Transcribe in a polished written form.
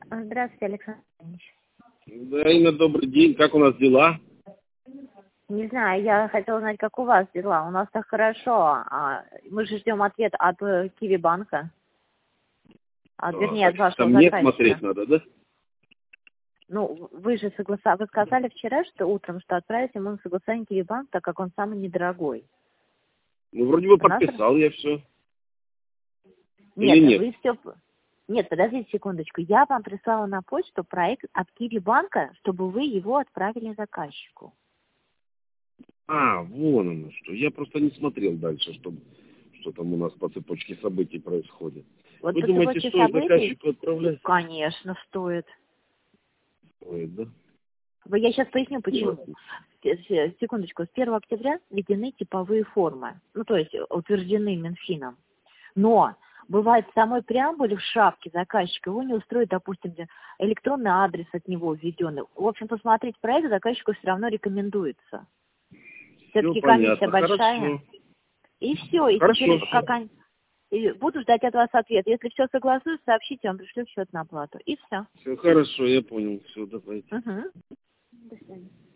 Здравствуйте, Александр Иванович. Да, Инна, добрый день. Как у нас дела? Не знаю, я хотела знать, как у вас дела. У нас так хорошо. Мы же ждем ответ от Киви-банка. Вернее, от вашего Там не заказчика. смотреть надо, да? Ну, вы же вы сказали вчера, что утром, что отправите ему на согласование Киви-банк, так как он самый недорогой. Ну, вроде бы У нас... подписал я все. Нет, Или нет? вы все... Нет, подождите секундочку. Я вам прислала на почту проект от Киви-банка, чтобы вы его отправили заказчику. Вон оно что. Я просто не смотрел дальше, что там у нас по цепочке событий происходит. Вот Вы по думаете, цепочке стоит событий, заказчику отправлять? конечно, стоит. Стоит, да? Я сейчас поясню, почему. Секундочку. С 1 октября введены типовые формы. Ну, то есть утверждены Минфином. Но бывает в самой преамбуле в шапке заказчика его не устроит, допустим, электронный адрес от него введенный. В общем, посмотреть проект заказчику все равно рекомендуется. Все-таки комиссия большая. Хорошо. И все. И Хорошо. теперь буду ждать от вас ответ. Если все согласуюсь, сообщите, я вам пришлю счет на оплату. И все. Все хорошо, я понял. Все, давайте. Угу. До свидания.